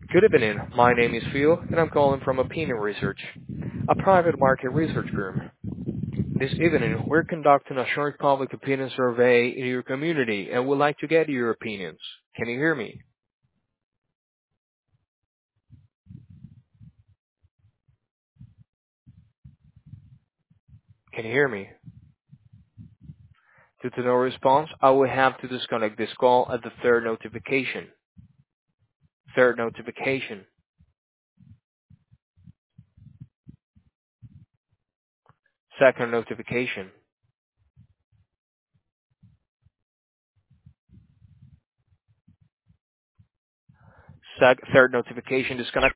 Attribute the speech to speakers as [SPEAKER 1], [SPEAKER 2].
[SPEAKER 1] Good evening. My name is Phil, and I'm calling from Opinion Research, a private market research firm. This evening, we're conducting a short public opinion survey in your community, and would like to get your opinions. Can you hear me? Can you hear me? Due to no response, I will have to disconnect this call at the third notification. Third notification. Second notification. Third notification disconnect.